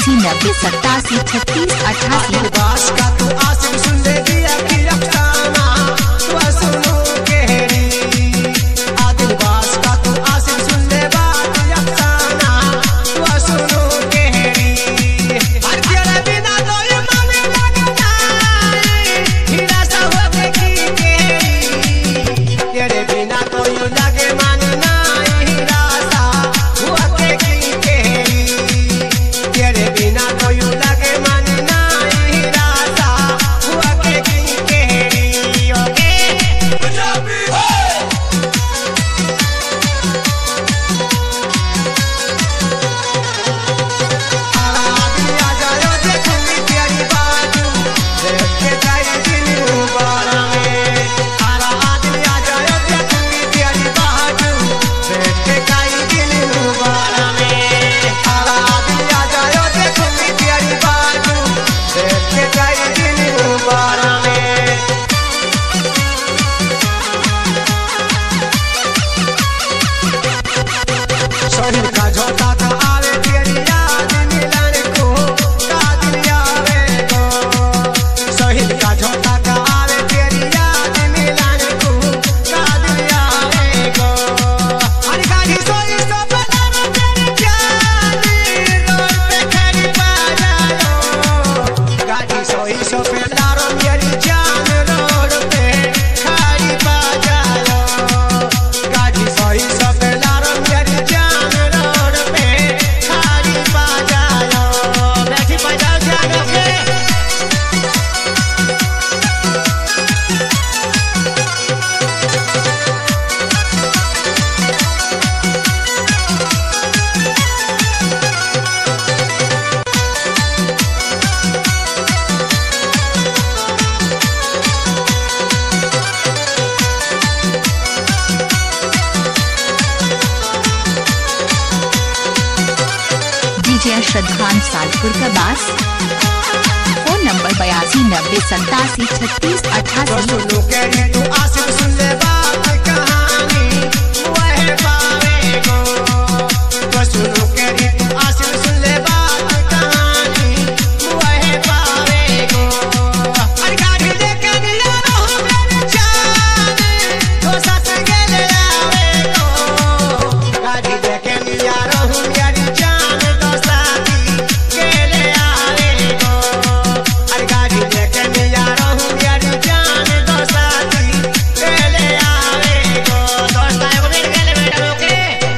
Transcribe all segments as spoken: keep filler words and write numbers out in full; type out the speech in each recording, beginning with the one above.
बयासी नब्बे सत्तासी छत्तीस अट्ठासी। बास का तू आशिक सुन ले दिया कि अफसाना तू सुनो कहरी। आदिल बास का तू आशिक सुन ले बात अफसाना तू सुनो कहरी। हर तेरे बिना तो ये मन लगता है हीरा सा होके की कहरी। तेरे बिना तो यूं लगे मन ना हीरा सा होके की कहरी। तेरे बिना तो यूं लगे मन ना हीरा सा होके की कहरी। ओके पंजाबी शरीर का झोंका का आवे तेरी याद मिलन को का दिन आवे को। शहीद का झोंका का आवे तेरी याद मिलन को का दिन आवे को। हर गाड़ी सोई सो बना तेरी जान रोड पे खड़ी पा जाओ। गाड़ी सोई सो पे लारो मेरी जान रोड पे खड़ी पा जाओ। गाड़ी सोई सो पे लारो मेरी जान रोड पे खड़ी पा जाओ। बैठी पा जाओ जान के डीजे अरशद खान सालपुर का बास। फोन नंबर बयासी नब्बे सत्तासी छत्तीस अट्ठासी। सुनो कहरी तू आशिक सुन ले बात कहानी वह पावे को। तो सुनो कहरी तू आशिक सुन ले बात कहानी वह पावे को। अरे गाड़ी लेके दिया रहो मेरी जान तो साथ गेले आवे को। गाड़ी लेके दिया रहो मेरी जान तो साथी गेले आवे को। अरे गाड़ी लेके दिया रहो मेरी जान तो साथी गेले आवे को। दोस्त आए को मेरे गेले बैठा रोके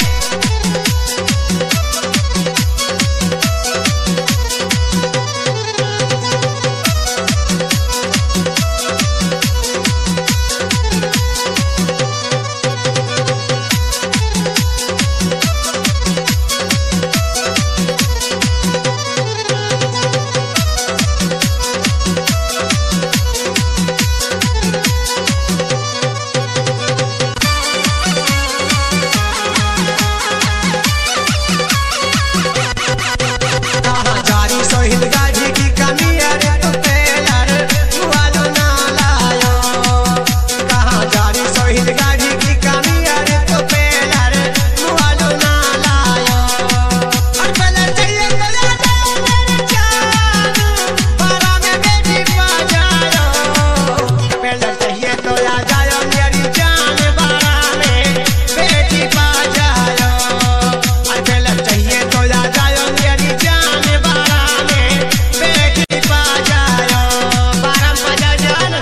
कहाँ जारी सोहिल गाड़ी की कमी अरे तो पेलर वालो ना लायो। कहाँ जारी सोहिल गाड़ी की कमी अरे तो पेलर वालो ना लायो। और पेलर चाहिए तो ला जाओ मेरी जान बारा में बेटी पा जाओ। पेलर चाहिए तो ला जाओ मेरी जान बारा में बेटी पा जाओ। और पेलर चाहिए तो ला जाओ मेरी जान बारा में बेटी पा जाओ। बारा में पा जाओ जान।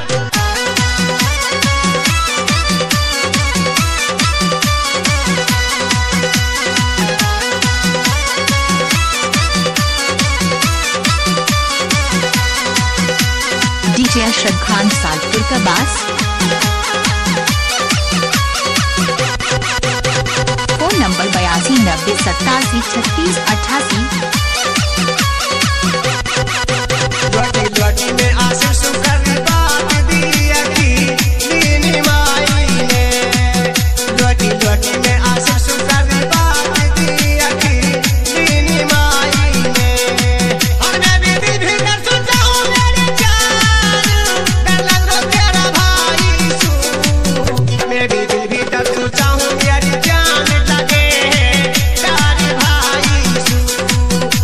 डीजे अरशद खान सालपुर का बास। फोन नंबर बयासी नब्बे सत्तासी छत्तीस अट्ठासी। लौटी लौटी में आशिक सुकर बात दिया की नीनी माई ने। लौटी लौटी में आशिक सुकर बात दिया की नीनी माई ने। और मैं भी दिल भीतर सुनता हूँ मेरी जान डर लग रो तेरा भाई सू। मैं भी दिल भीतर सुनता हूँ मेरी जान लगे है प्यारे भाई सू।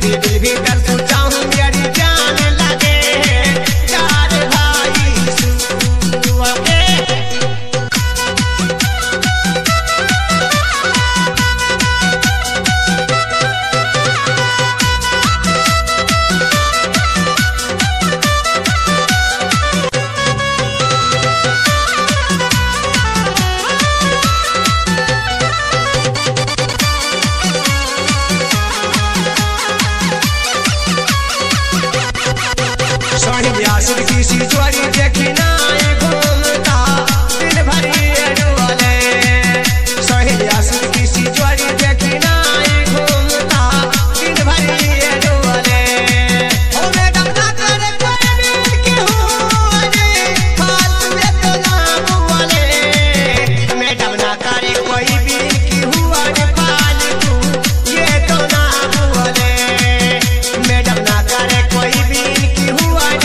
मेरी दिल भीतर सोचा हूँ मेरी जान लगे यार भाई सुआ के यासिर किसी जोड़ी देखी ना घूमता दिल भरी डोले सोहेल यासिर किसी जोड़ी देखी ना घूमता दिल भरी डोले ओ मैडम ना करे कोई भी क्यों अरे फालतू में तो ना बोले मैडम ना करे कोई भी क्यों अरे फालतू ये तो ना बोले मैडम ना करे कोई भी क्यों अरे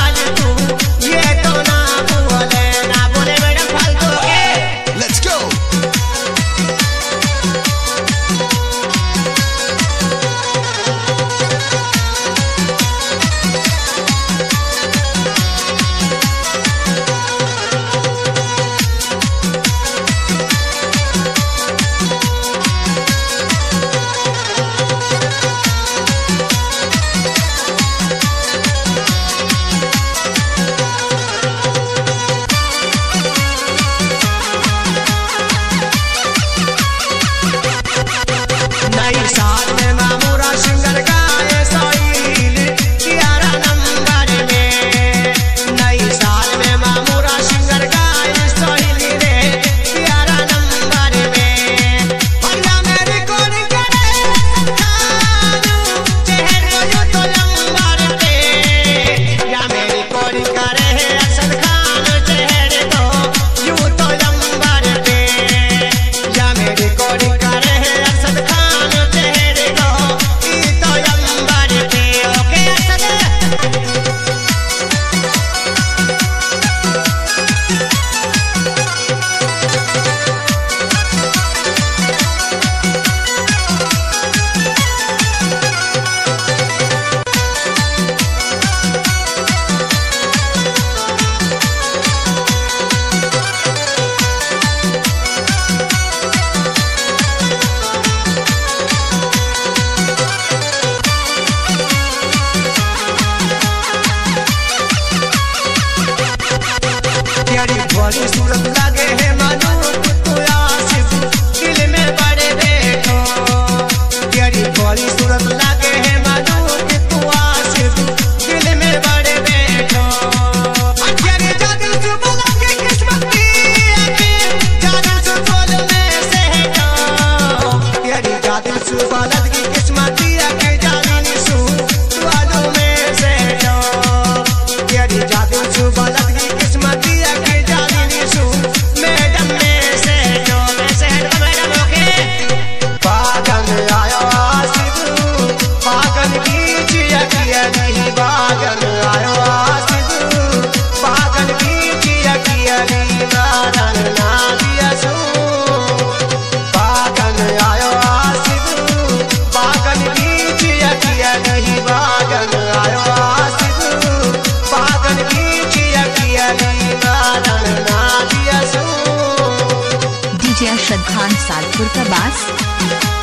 बड़ी सूरत लगे है मानो तू आसिफ दिल में बड़े बैठो तेरी बड़ी सूरत लगे है मानो तू आसिफ दिल में बड़े बैठो तेरी जादू सुबह लगे किस्मत की आके जादू सुबह में से हटो तेरी जादू सुबह लगी किस्मत की आके जादू सुबह में से हटो तेरी जादू सुबह लगी किस्मत की आके मैडम में से जो में से मैडम ओके पागल आयो आसिफ पागल की जिया किया नहीं पागल आयो आसिफ पागल की जिया किया नहीं मारन ना दिया सू पागल आयो आसिफ पागल की जिया किया नहीं पागल आयो आसिफ पागल की जिया किया नहीं मारन डीजे अरशद खान सालपुर का बास।